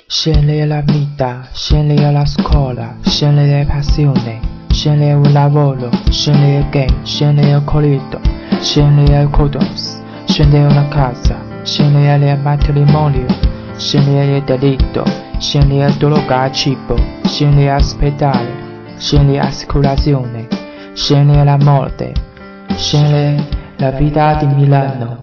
Scegli la vita, scegli la scuola, scegli le passioni, scegli il lavoro, scegli il game, scegli il colito, scegli il condoms, scegli una casa, scegli il matrimonio, scegli il delitto, scegli il droga al cibo, scegli l'ospedale, scegli l'assicurazione, scegli la morte, scegli la vita di Milano.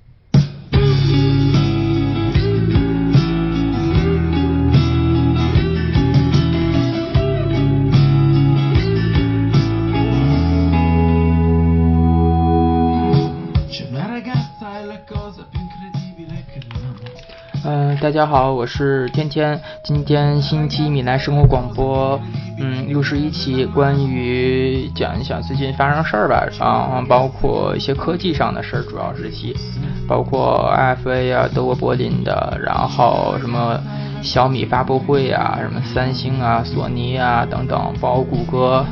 大家好，我是天天。今天星期米兰生活广播，61期，关于讲一讲最近发生事儿吧，包括一些科技上的事儿，主要是期，包括 IFA 啊，德国柏林的，然后什么小米发布会啊，什么三星啊、索尼啊等等，包括谷歌，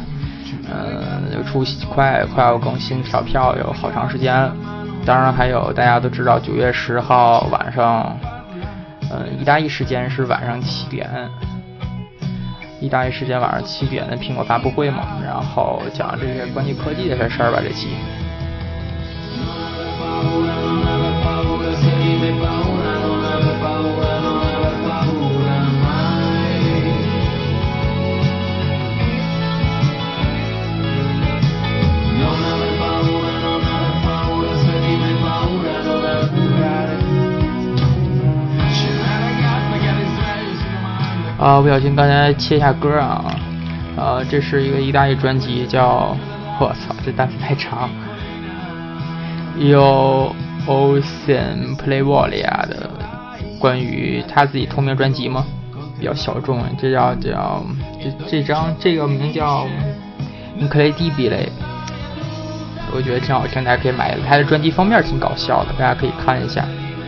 快要更新票有好长时间了。当然还有大家都知道9月10号晚上。意大利时间是晚上7点，意大利时间晚上7点的苹果发布会嘛，然后讲这些关于科技的事儿吧，这期。不小心刚才切一下歌啊，这是一个意大利专辑，叫我操，这单词太长，有 Ocean Playvolia 的关于他自己同名专辑嘛，比较小众，这个名叫 Incredibile， 我觉得挺好听，大家可以买，他的专辑封面挺搞笑的，大家可以看一下。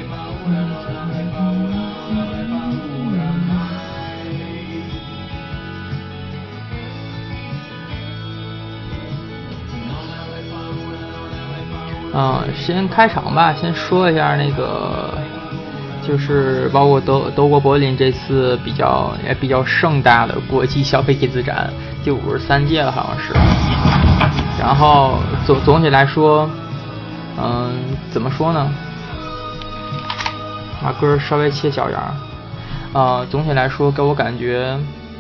先开场吧，先说一下那个，就是包括德国柏林这次比较盛大的国际消费电子展，第53届了好像是。然后总体来说，怎么说呢？把歌稍微切小点儿。总体来说给我感觉，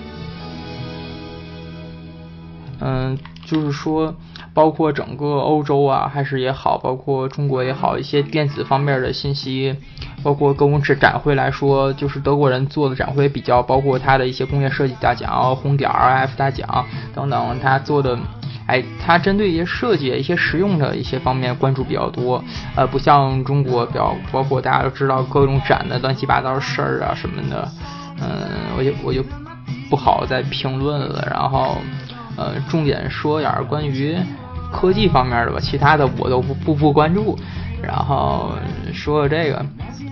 就是说。包括整个欧洲啊，还是也好，包括中国也好，一些电子方面的信息，包括跟我们展会来说，就是德国人做的展会比较，包括他的一些工业设计大奖、红点 F 大奖等等，他做的，他针对一些设计、一些实用的一些方面关注比较多，不像中国包括大家都知道各种展的乱七八糟的事儿啊什么的，我就不好再评论了，然后重点说点关于科技方面的吧，其他的我都不关注。然后说这个，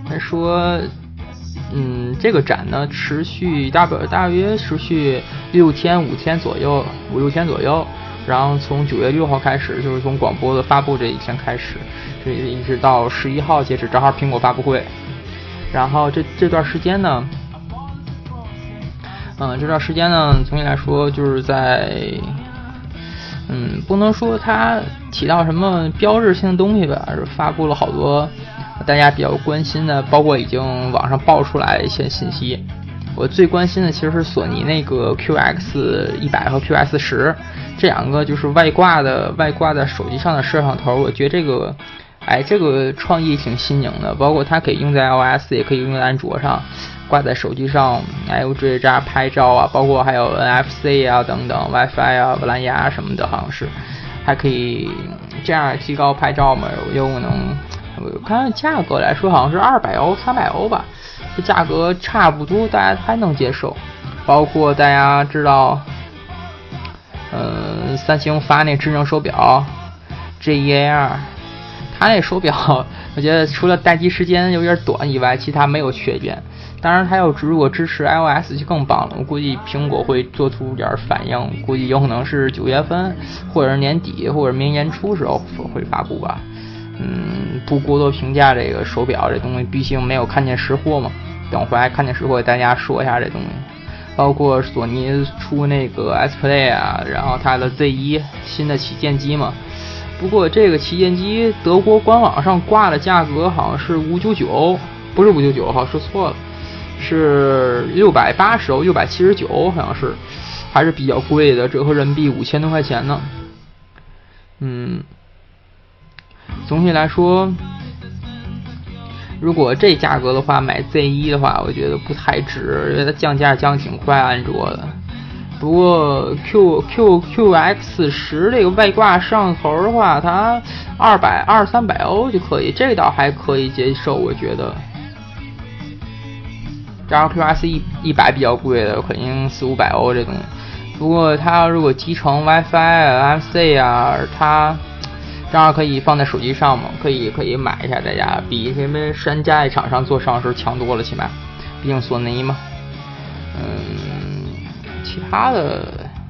这个展呢持续大约持续5天左右，5、6天左右。然后从9月6号开始，就是从广播的发布这一天开始，这一直到11号截止，正好苹果发布会。然后这段时间呢，总体来说就是在。不能说它起到什么标志性的东西吧，而是发布了好多大家比较关心的，包括已经网上爆出来的一些信息。我最关心的其实是索尼那个 QX100 和 QX10 这两个就是外挂的手机上的摄像头，我觉得这个创意挺新颖的，包括它可以用在 iOS， 也可以用在安卓上。挂在手机上，还有追着拍照啊，包括还有 NFC 啊等等 WiFi 啊、蓝牙什么的，好像是还可以这样提高拍照嘛，有可能我看价格来说好像是200欧、300欧吧，这价格差不多，大家还能接受。包括大家知道，三星发那智能手表 GEAR， 它那手表我觉得除了待机时间有点短以外，其他没有缺点。当然它如果支持 iOS 就更棒了，我估计苹果会做出点反应，估计有可能是9月份或者年底或者明年初时候会发布吧。不过多评价这个手表这东西，毕竟没有看见实货嘛。 等回来看见时会给大家说一下这东西。包括索尼出那个 S Play 啊，然后它的 Z1 新的旗舰机嘛。不过这个旗舰机德国官网上挂的价格好像是599，不是599，好像说错了，是680欧，679好像是，还是比较贵的，折合人民币5000多块钱呢。总体来说，如果这价格的话，买 Z1 的话，我觉得不太值，因为它降价降挺快，安卓的。不过 QX10 这个外挂摄像头的话，它200-300欧就可以，这个倒还可以接受，我觉得。然后 QX100 比较贵的，肯定400-500欧这东西。不过它如果集成 WiFi、NFC 啊，它正好可以放在手机上嘛，可以买一下，大家比什么山寨厂商做摄像头强多了，起码，毕竟索尼嘛。其他的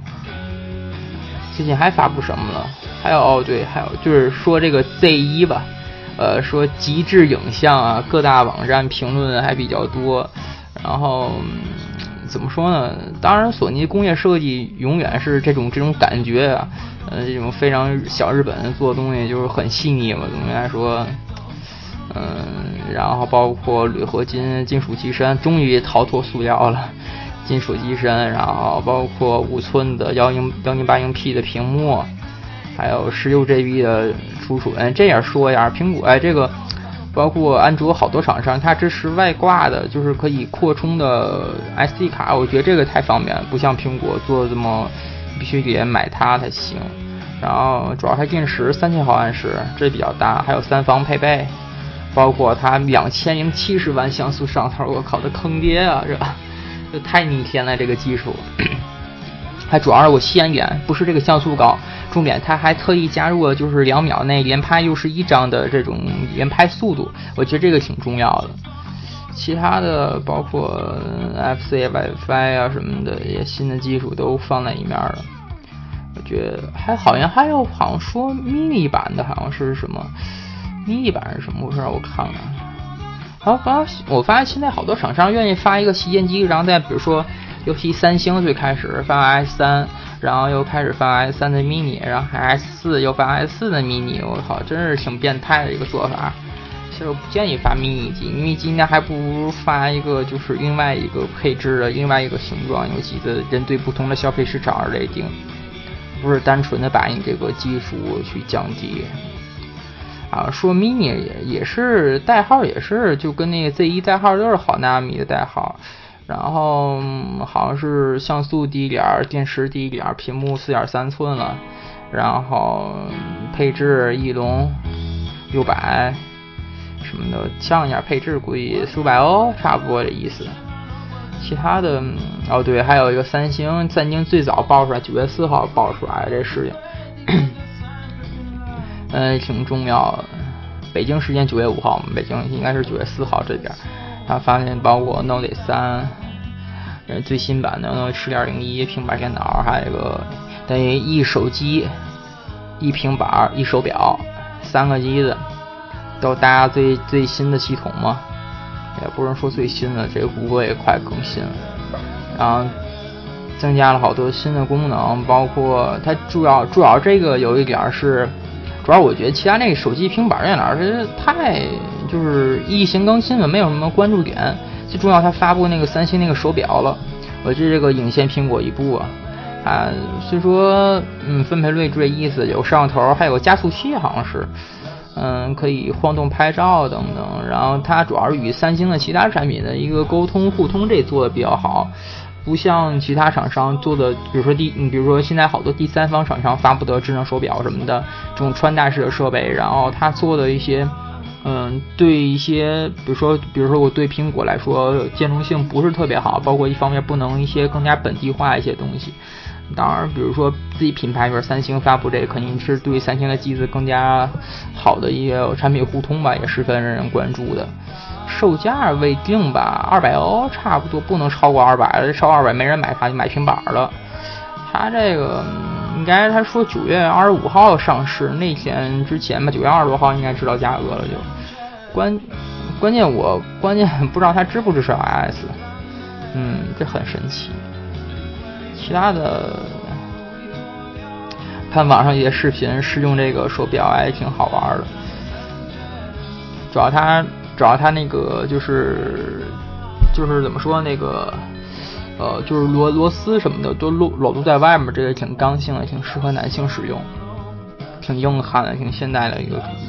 最近还发布什么了？还有就是说这个 Z1 吧，说极致影像啊，各大网站评论还比较多。然后怎么说呢？当然，索尼工业设计永远是这种感觉啊，这种非常小日本做的东西就是很细腻嘛。总的来说，然后包括铝合金金属机身终于逃脱塑料了。金属机身，然后包括5寸的1080P 的屏幕，还有16GB 的储存。这样说一下，苹果这个包括安卓好多厂商，它支持外挂的，就是可以扩充的 SD 卡。我觉得这个太方便了，不像苹果做的这么必须得买它才行。然后主要还电池3000毫安时，这比较大，还有3防配备，包括它2070万像素摄像头，我靠，这坑爹啊！这太逆天了，这个技术。还主要是我吸眼，不是这个像素高，重点它还特意加入了就是2秒内连拍61张的这种连拍速度，我觉得这个挺重要的。其他的包括 FC WiFi 啊什么的一些新的技术都放在一面了。我觉得好像说 mini 版的，好像是什么 mini 版是什么回事？我看看。我发现现在好多厂商愿意发一个旗舰机，然后再比如说，尤其三星最开始发 S3，然后又开始发 S3 的 mini， 然后还 S4 又发 S4 的 mini， 我靠，真是挺变态的一个做法。其实我不建议发 mini 机应该还不如发一个就是另外一个配置的另外一个形状，尤其的针对不同的消费市场而类定，不是单纯的把你这个技术去降低。说 mini 也是代号，也是就跟那个 Z1 代号都是好纳米的代号，然后好像是像素低一点，电池低一点，屏幕4.3寸了，然后配置翼龙600什么的，降一下配置估计400欧，差不多的意思。其他的对，还有一个三星最早爆出来9月4号爆出来的这事情。挺重要的。北京时间9月5号，北京应该是9月4号这边，他发现包括 Note 3，最新版的 Note 10.01平板电脑，还有一个等于一手机、一平板、一手表3个机子，都搭最新的系统嘛，也不能说最新的，这个谷歌也快更新了，然后增加了好多新的功能，包括它主要这个有一点是。主要我觉得其他那个手机平板电脑是太就是异形更新了，没有什么关注点。最重要它发布那个三星那个手表了，我觉得这个领先苹果一步啊。虽说分配率这意思，有摄像头，还有加速器，好像是可以晃动拍照等等。然后它主要是与三星的其他产品的一个沟通互通，这做的比较好。不像其他厂商做的，比如说现在好多第三方厂商发布的智能手表什么的，这种穿戴式的设备，然后他做的一些，对一些，比如说我对苹果来说兼容性不是特别好，包括一方面不能一些更加本地化一些东西。当然，比如说自己品牌，比如三星发布这个，肯定是对三星的机子更加好的一个产品互通吧，也十分让人关注的。售价未定吧，200欧差不多，不能超过200了，超200没人买，他就买平板了。他这个应该他说9月25号上市，那天之前吧，9月20多号应该知道价格了就。 关键不知道它支不支持 iOS， 这很神奇。其他的看网上一些视频试用这个手表还挺好玩的，主要它那个就是怎么说那个就是螺丝什么的都裸露在外面，这个挺刚性的，挺适合男性使用，挺硬汉的，挺现代的一个主机。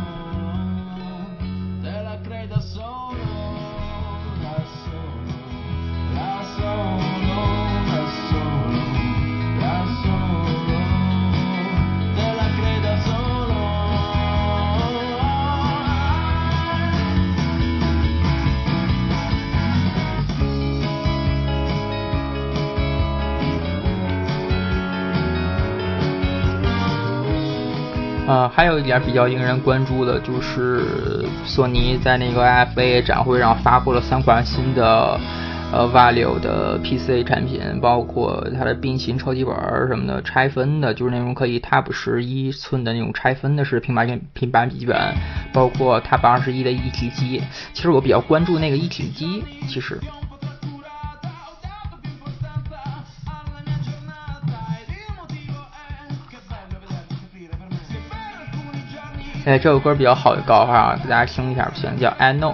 还有一点比较令人关注的就是索尼在那个 IFA 展会上发布了3款新的Valio 的 PC 产品，包括它的冰淇淋超级本什么的，拆分的，就是那种可以 Tab 11寸的那种拆分的是平板笔记本，包括 Tab 21的一体机。其实我比较关注那个一体机，其实。这首歌比较好的告哈，给大家听一下不行，叫 I Know。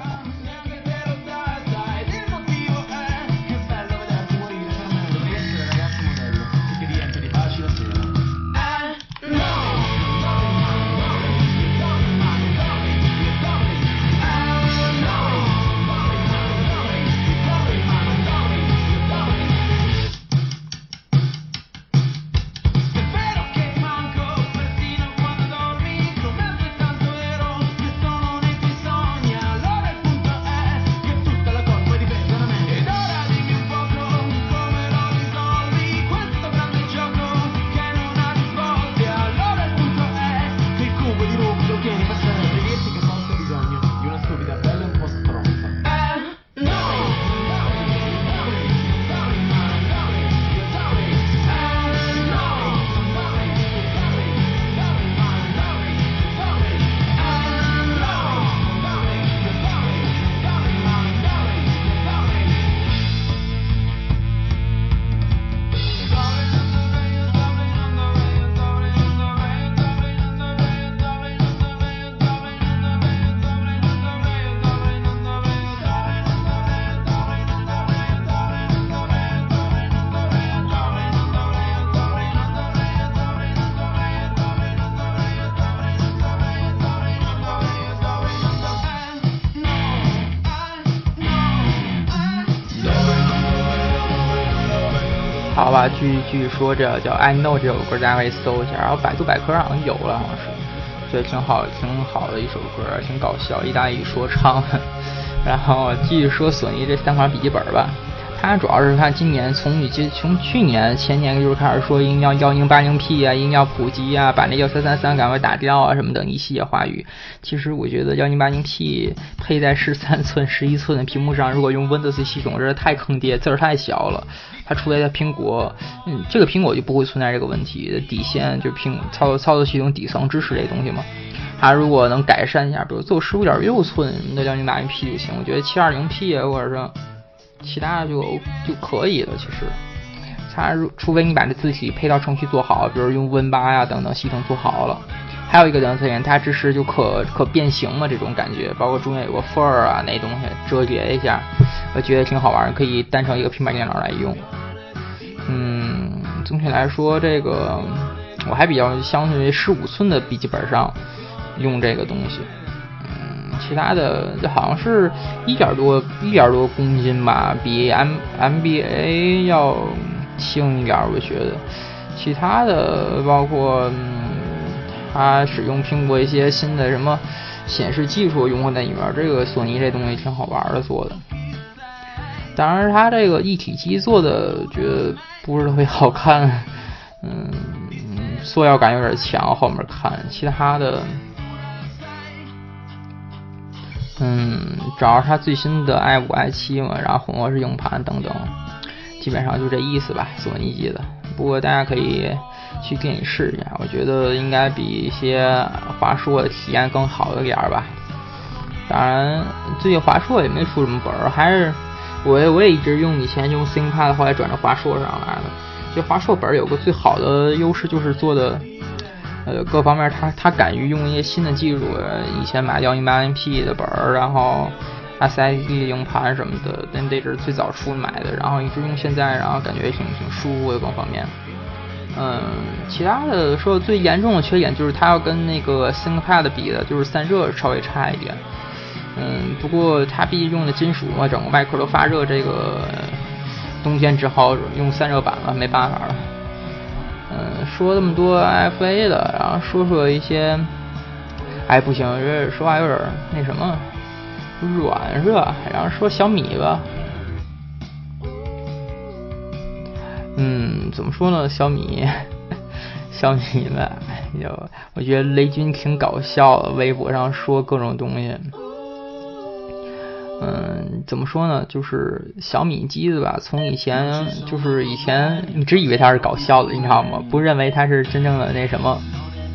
好吧，继续说这叫 I Know 这首歌，大家可以搜一下，然后百度百科上好像有了，好像是，对，挺好的一首歌，挺搞笑，意大利说唱。然后继续说索尼这3款笔记本吧，它主要是看今年从去年前年就是开始说应要 1080P 啊，应要普及啊，把那1333赶快打掉啊什么等一系列话语。其实我觉得 1080P 配在13寸11寸的屏幕上，如果用 Windows 系统，真是太坑爹，字儿太小了。它出来的苹果，这个苹果就不会存在这个问题的底线，就操作系统底层支持这东西嘛。它如果能改善一下，比如做15.6寸的 1080P 就行，我觉得720P 啊，或者是其他的就可以了。其实它除非你把这字体配套程序做好，比如用 Win8 呀等等系统做好了。还有一个等特点，它支持就可变形嘛，这种感觉，包括中间有个缝儿啊，那东西折叠一下，我觉得挺好玩，可以当成一个平板电脑来用。总体来说，这个我还比较相对于15寸的笔记本上用这个东西。其他的好像是1点多公斤吧，比 MBA 要轻一点，我觉得。其他的包括它使用苹果一些新的什么显示技术融合在里面，这个索尼这东西挺好玩的做的。当然它这个一体机做的觉得不是特别好看，塑料感有点强，后面看其他的主要是它最新的 i5 i7 嘛，然后混合式硬盘等等，基本上就这意思吧，索尼机的。不过大家可以去店里试一下，我觉得应该比一些华硕的体验更好一点吧。 当然，最近华硕也没出什么本儿，还是我也一直以前用 ThinkPad， 后来转到华硕上来了。就华硕本儿有个最好的优势就是做的，各方面他敢于用一些新的技术。以前买10800P 的本儿，然后 SSD 硬盘什么的，那是最早出买的，然后一直用现在，然后感觉挺舒服的各方面。其他的说最严重的缺点就是它要跟那个 ThinkPad 比的，就是散热稍微差一点。不过它毕竟用的金属嘛，整个外壳都发热，这个冬天只好用散热板了，没办法了。说这么多 FA 的，然后说一些，不行，这说话有点那什么软是吧？然后说小米吧。怎么说呢？小米吧，我觉得雷军挺搞笑的，微博上说各种东西。怎么说呢？就是小米机子吧，从以前你只以为它是搞笑的，你知道吗？不认为它是真正的那什么，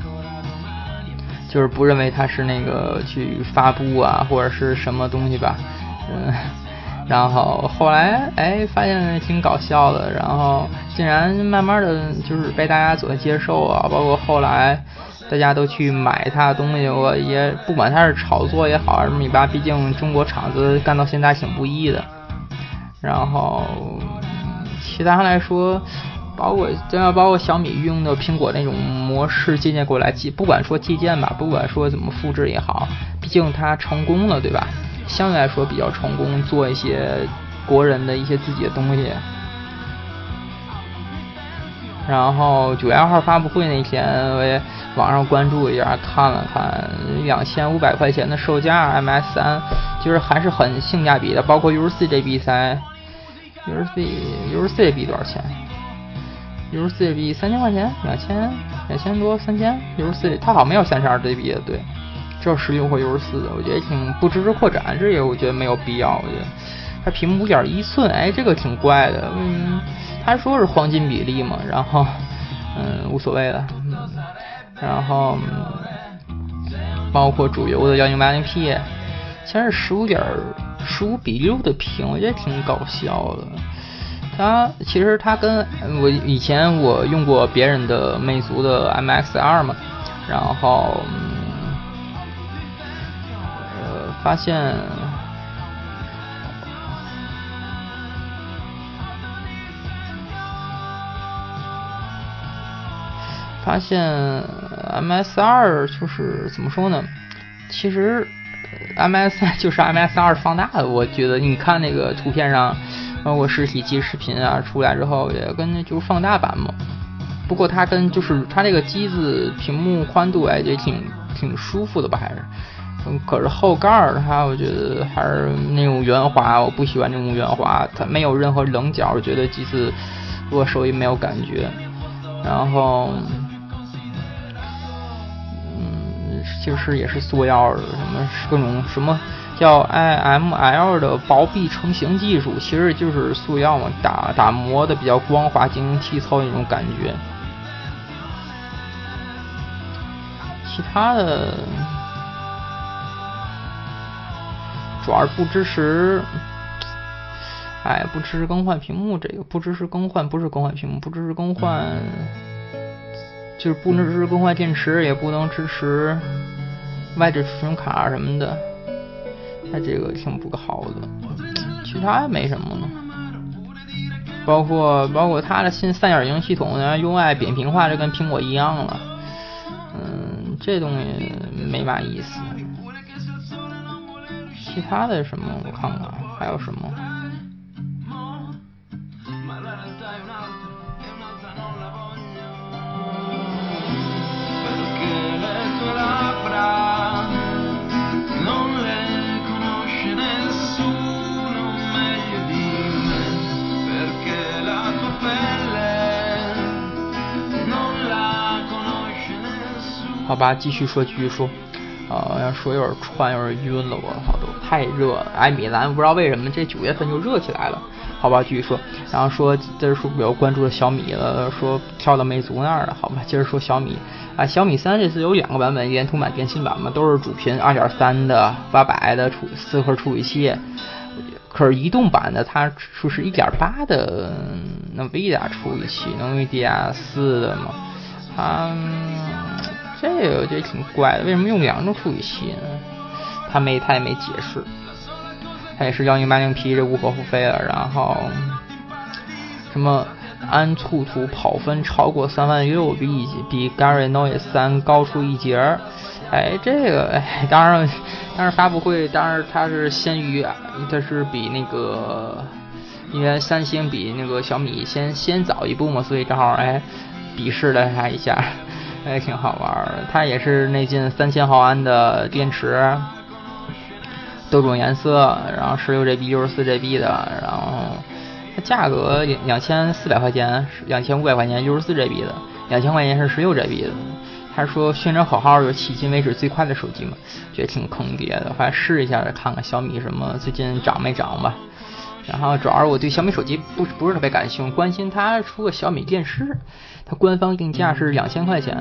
就是不认为它是那个去发布啊或者是什么东西吧。然后后来发现挺搞笑的，然后竟然慢慢的就是被大家所接受啊，包括后来大家都去买它的东西，我也不管它是炒作也好，米八毕竟中国厂子干到现在挺不易的。然后其他来说，包括小米用的苹果那种模式借鉴过来，不管说借鉴吧，不管说怎么复制也好，毕竟它成功了，对吧？相对来说比较成功，做一些国人的一些自己的东西。然后9月2号发布会那天，我也网上关注一下，看了看2500块钱的售价 MS3， 就是还是很性价比的。包括 U4 这比赛 ，U4 这比多少钱 ？U4 这比3000块钱，2000多3000。U4 它好像没有32这比的，对。只有16或64的，我觉得挺不支持扩展，这也我觉得没有必要。我觉得它屏幕5.1寸，这个挺怪的。他说是黄金比例嘛，然后无所谓了。然后包括主流的1080P，其实是15:6的屏，我觉得挺搞笑的。其实它跟以前我用过别人的魅族的 MX2 嘛，然后发现MS2 就是怎么说呢？其实 MS 就是 MS2 放大的，我觉得你看那个图片上，包括实体机视频啊出来之后，也跟就是放大版嘛。不过它跟就是它这个机子屏幕宽度也挺舒服的吧，还是。可是后盖它我觉得还是那种圆滑，我不喜欢这种圆滑，它没有任何棱角，我觉得机子握手也没有感觉。然后其实也是塑料的，各种什么叫 IML 的薄壁成型技术，其实就是塑料嘛，打磨的比较光滑，晶莹剔透那种感觉。其他的主要是不支持更换屏幕，这个不支持更换，不是更换屏幕，不支持更换，就是不支持更换电池，也不能支持外置储存卡什么的，它这个挺不好的。其他也没什么呢，包括它的新3.0系统呢 ，UI 扁平化，就跟苹果一样了。这东西没嘛意思。其他的什么我看看还有什么。好吧，继续说。 说有点穿，有点晕了，我操，都太热了。米兰不知道为什么这9月份就热起来了，好吧，继续说。然后说这是说比较关注的小米了，说跳到魅族那儿了，好吧，接着说小米小米3这次有2个版本，原图版、电信版嘛，都是主频2.3的800的4核处理器。可是移动版的它说是1.8的NVIDIA 处理器，NVIDIA 4的嘛，这个我觉得挺怪的，为什么用2种处理器呢？他也没解释。它也是1080P 这无可厚非了，然后什么安兔兔跑分超过36000，比 Gary Noise 3高出1截。这个当然发布会，当然它是先于，它是比那个，因为三星比那个小米先早一步嘛，所以正好比试了它一下，挺好玩的。它也是内进3000毫安的电池，多种颜色，然后16GB、64GB 的，然后它价格2400块钱，2500块钱 64GB 的，2000块钱是16GB 的。他说宣传口号有迄今为止最快的手机嘛，觉得挺坑爹的，还试一下看看小米什么最近涨没涨吧。然后主要是我对小米手机不是特别感兴趣，关心它出个小米电视，它官方定价是2000块钱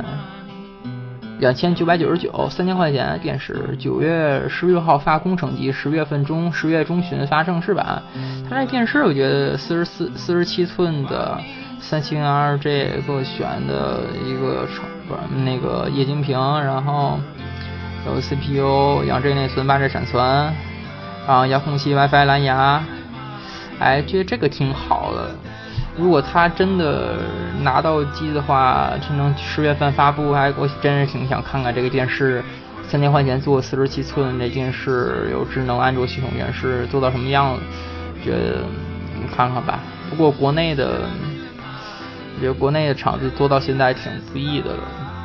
，2999，3000块钱电视，9月16号发工程机，10月中旬发正式版。它这电视我觉得47寸的三星 RJ 给我选的一个那个液晶屏，然后有 CPU、2G 内存、8G 闪存，然后遥控器、WiFi、蓝牙，觉得这个挺好的。如果它真的拿到机的话，真能10月份发布，我真是挺想看看这个电视，3000块钱做47寸这电视，有智能安卓系统电视做到什么样子，觉得看看吧。不过国内的。我觉得国内的厂子做到现在挺不易的了。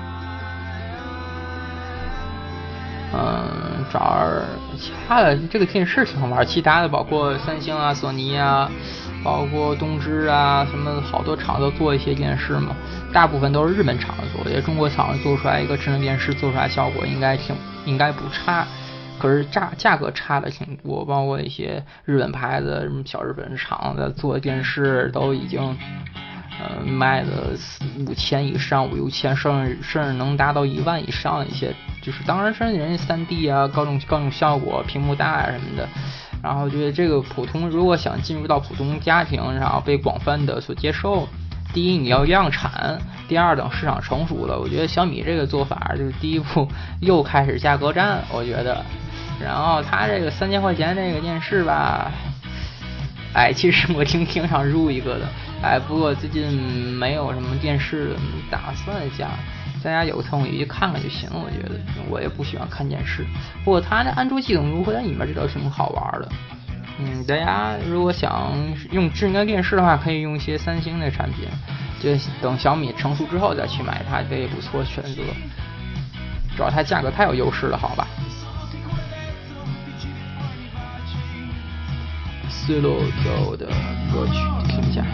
找其他的这个电视挺好玩，其他的包括三星啊、索尼啊，包括东芝啊，什么好多厂都做一些电视嘛，大部分都是日本厂子做，我觉得中国厂子做出来一个智能电视做出来效果应该不差。可是价格差的挺多，包括一些日本牌子，什么小日本厂子做电视都已经卖的5000以上，5、6千，甚至能达到1万以上一些。就是当然是人家3D 啊，各种效果，屏幕大啊什么的。然后觉得这个如果想进入到普通家庭，然后被广泛的所接受，第一你要量产，第二等市场成熟了，我觉得小米这个做法就是第一步又开始价格战，我觉得。然后它这个3000块钱这个电视吧，其实我挺想入一个的，不过最近没有什么电视打算下，大家有空也去看看就行了。我觉得我也不喜欢看电视，不过它的安卓系统如何在里面这倒挺好玩的。大家如果想用智能电视的话，可以用一些三星的产品，就等小米成熟之后再去买它，这也不错选择。主要它价格太有优势了，好吧。Solo 的歌曲听一下。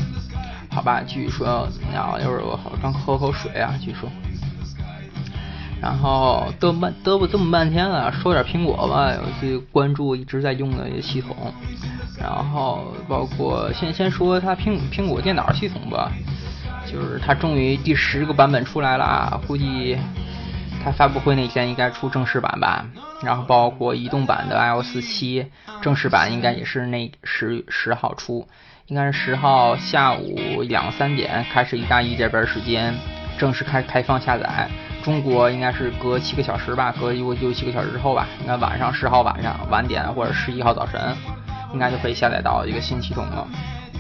继续说，然后就是我刚喝口水啊，继续说。 然后嘚啵这么半天了，说点苹果吧，我最关注一直在用的一个系统，然后包括先说它苹果电脑系统吧，就是它终于第10个版本出来了，估计它发布会那天应该出正式版吧，然后包括移动版的 iOS 7正式版应该也是那10号出，应该是10号下午2、3点开始意大利这边时间正式开放下载，中国应该是隔7个小时吧，隔6、7个小时之后吧，应该晚上10号晚上晚点或者11号早晨应该就可以下载到一个新系统了。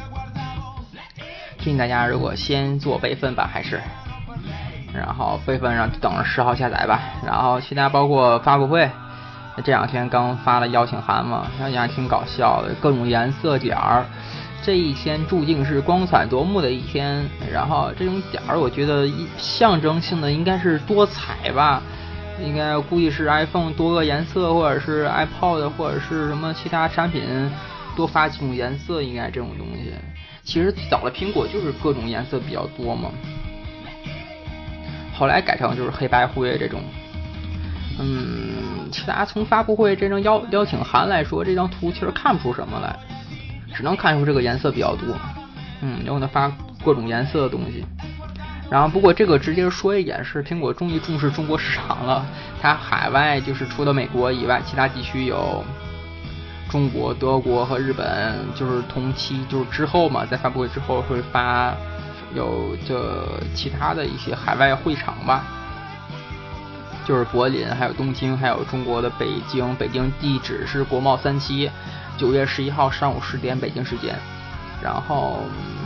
建议大家如果先做备份吧，还是然后备份上等着10号下载吧。然后其他包括发布会，这2天刚发了邀请函嘛，邀请函挺搞笑的，各种颜色点儿。这一天注定是光彩夺目的一天，然后这种点儿我觉得象征性的应该是多彩吧，应该估计是 iPhone 多个颜色，或者是 iPod 或者是什么其他产品多发几种颜色，应该这种东西。其实最早的苹果就是各种颜色比较多嘛，后来改成就是黑白灰这种。其他从发布会这张邀请函来说，这张图其实看不出什么来，只能看出这个颜色比较多。有的发各种颜色的东西。然后不过这个直接说一点是，苹果终于重视中国市场了。它海外就是除了美国以外，其他地区有中国、德国和日本，就是同期就是之后嘛，在发布会之后会发有这其他的一些海外会场吧，就是柏林、还有东京、还有中国的北京。北京地址是国贸3期，9月11号上午10点北京时间。然后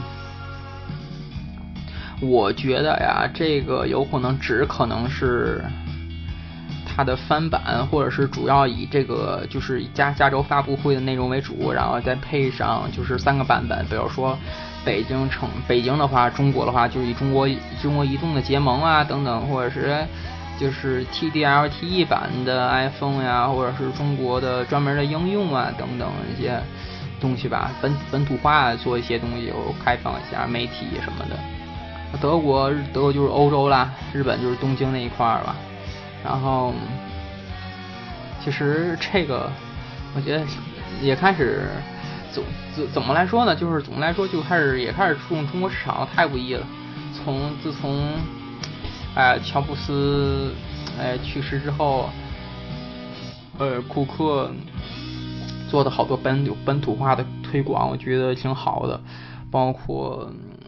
我觉得呀，这个有可能是它的翻版，或者是主要以这个就是加州发布会的内容为主，然后再配上就是3个版本，比如说北京的话，中国的话就是以中国移动的结盟啊等等，或者是就是 TD-LTE 版的 iPhone 呀，或者是中国的专门的应用啊等等一些东西吧，本土化做一些东西，开放一下媒体什么的。德国就是欧洲啦，日本就是东京那一块吧。然后其实这个我觉得也开始怎么来说呢，就是总的来说就也开始注重中国市场，太不易了。自从乔布斯去世之后，库克做的好多本土化的推广，我觉得挺好的，包括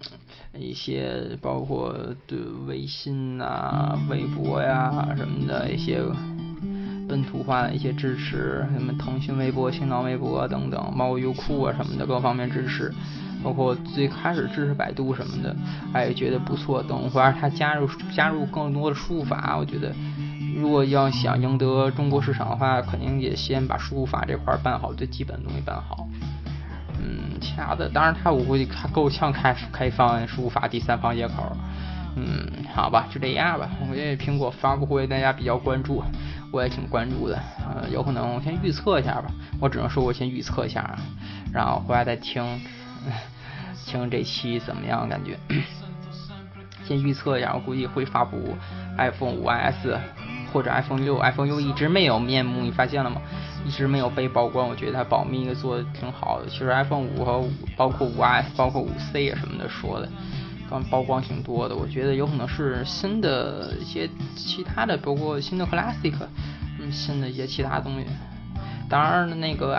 对微信啊、微博呀什么的一些本土化的一些支持，什么腾讯微博、新浪微博等等，包括优酷啊什么的各方面支持，包括最开始支持百度什么的，觉得不错。等会儿他加入更多的输入法，我觉得如果要想赢得中国市场的话，肯定也先把输入法这块办好，最基本的东西办好。其他的当然我估计它够呛开放输入法第三方接口。好吧，就这样吧。我觉得苹果发布会大家比较关注，我也挺关注的。有可能我先预测一下吧，我只能说我先预测一下，然后回来再听这期怎么样感觉。先预测一下，我估计会发布 iPhone 5S 或者 iPhone 6。iPhone 6一直没有面目，你发现了吗？一直没有被曝光，我觉得它保密做的挺好的。其实 iPhone 5和包括 5S 包括 5C 什么的说的刚曝光挺多的，我觉得有可能是新的一些其他的，包括新的 Classic，新的一些其他东西。当然那个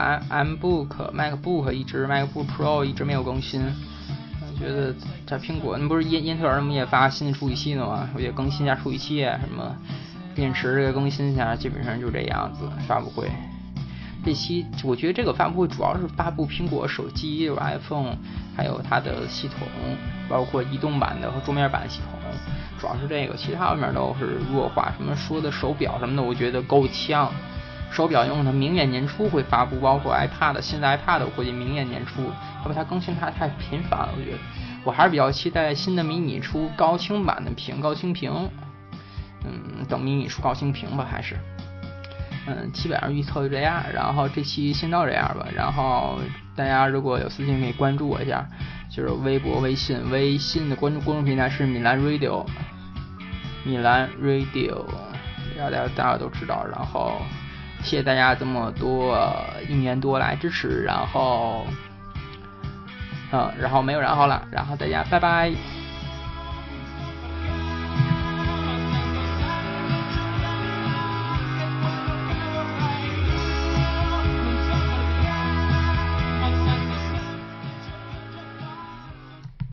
MacBook MacBook Pro 一直没有更新。我觉得这苹果那不是英特尔他们也发新的处理器了吗？我也更新一下处理器，什么电池也更新一下，基本上就这样子。发布会这期我觉得这个发布会主要是发布苹果手机，有 iPhone， 还有它的系统，包括移动版的和桌面版的系统，主要是这个，其他方面都是弱化。什么说的手表什么的，我觉得够呛。手表用的明年年初会发布，包括 iPad， 现在 iPad 我估计明年年初，要不它更新太频繁了，我觉得我还是比较期待新的迷你出高清版的高清屏。等迷你出高清屏吧，还是基本上预测就这样。然后这期先到这样吧，然后大家如果有私信可以关注我一下，就是微博、微信的关注公众平台是米兰 Radio， 然后大家都知道，然后谢谢大家这么多1年多来支持，然后没有然后了，然后大家拜拜。